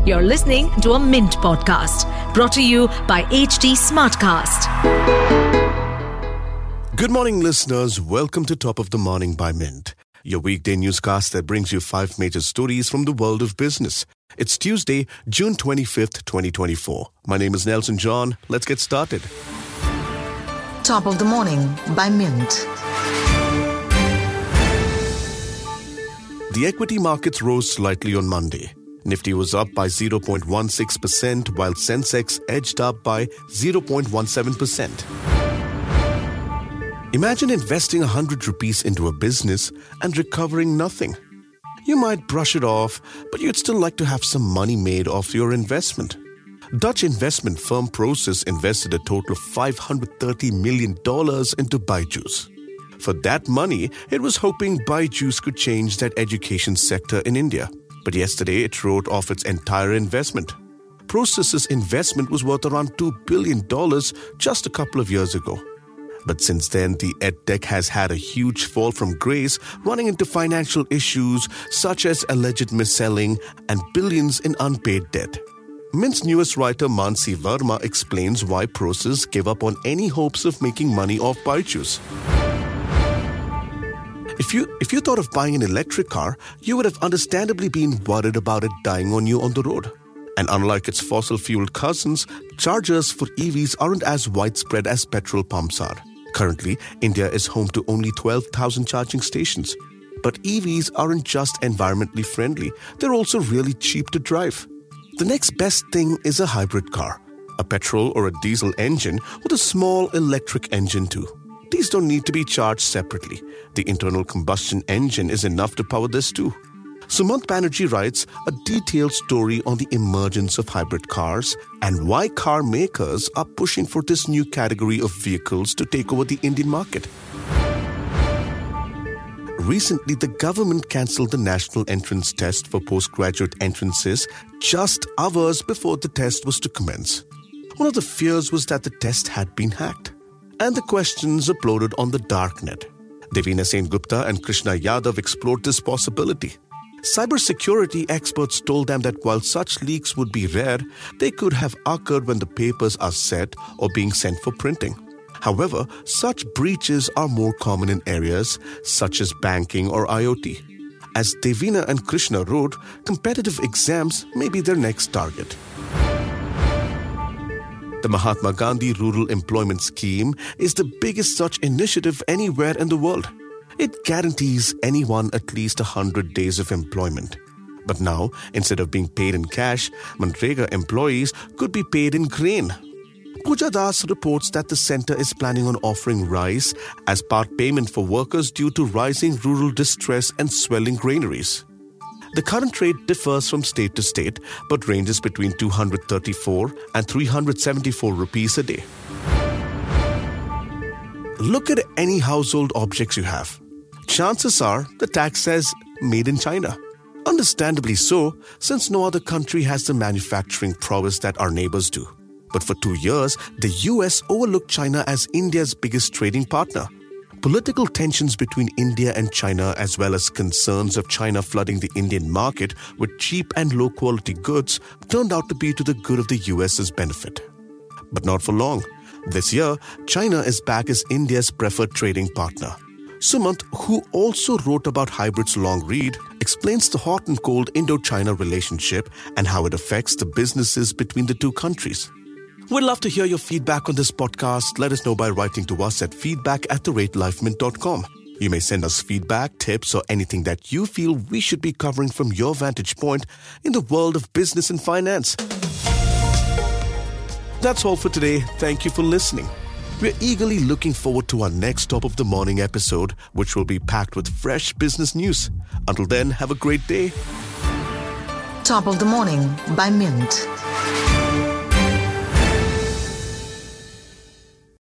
You're listening to a Mint podcast brought to you by HT Smartcast. Good morning, listeners. Welcome to Top of the Morning by Mint, your weekday newscast that brings you 5 major stories from the world of business. It's Tuesday, June 25th, 2024. My name is Nelson John. Let's get started. Top of the Morning by Mint. The equity markets rose slightly on Monday. Nifty was up by 0.16%, while Sensex edged up by 0.17%. Imagine investing 100 rupees into a business and recovering nothing. You might brush it off, but you'd still like to have some money made off your investment. Dutch investment firm Prosus invested a total of $530 million into Byju's. For that money, it was hoping Byju's could change that education sector in India. But yesterday, it wrote off its entire investment. Prosus's investment was worth around $2 billion just a couple of years ago. But since then, the edtech has had a huge fall from grace, running into financial issues such as alleged mis-selling and billions in unpaid debt. Mint's newest writer Mansi Verma explains why Prosus gave up on any hopes of making money off Byju's. If you thought of buying an electric car, you would have understandably been worried about it dying on you on the road. And unlike its fossil-fueled cousins, chargers for EVs aren't as widespread as petrol pumps are. Currently, India is home to only 12,000 charging stations. But EVs aren't just environmentally friendly, they're also really cheap to drive. The next best thing is a hybrid car, a petrol or a diesel engine with a small electric engine too. These don't need to be charged separately. The internal combustion engine is enough to power this too. Sumant Banerjee writes a detailed story on the emergence of hybrid cars and why car makers are pushing for this new category of vehicles to take over the Indian market. Recently, the government cancelled the national entrance test for postgraduate entrances just hours before the test was to commence. One of the fears was that the test had been hacked, and the questions uploaded on the darknet. Devina Sengupta and Krishna Yadav explored this possibility. Cybersecurity experts told them that while such leaks would be rare, they could have occurred when the papers are set or being sent for printing. However, such breaches are more common in areas such as banking or IoT. As Devina and Krishna wrote, competitive exams may be their next target. The Mahatma Gandhi Rural Employment Scheme is the biggest such initiative anywhere in the world. It guarantees anyone at least 100 days of employment. But now, instead of being paid in cash, Manrega employees could be paid in grain. Pooja Das reports that the centre is planning on offering rice as part payment for workers due to rising rural distress and swelling granaries. The current rate differs from state to state, but ranges between 234 and 374 rupees a day. Look at any household objects you have. Chances are the tag says made in China. Understandably so, since no other country has the manufacturing prowess that our neighbors do. But for 2 years, the US overlooked China as India's biggest trading partner. Political tensions between India and China, as well as concerns of China flooding the Indian market with cheap and low-quality goods, turned out to be to the good of the US's benefit. But not for long. This year, China is back as India's preferred trading partner. Sumant, who also wrote about hybrid's long read, explains the hot and cold Indo-China relationship and how it affects the businesses between the two countries. We'd love to hear your feedback on this podcast. Let us know by writing to us at feedback@thelifemint.com. You may send us feedback, tips, or anything that you feel we should be covering from your vantage point in the world of business and finance. That's all for today. Thank you for listening. We're eagerly looking forward to our next Top of the Morning episode, which will be packed with fresh business news. Until then, have a great day. Top of the Morning by Mint.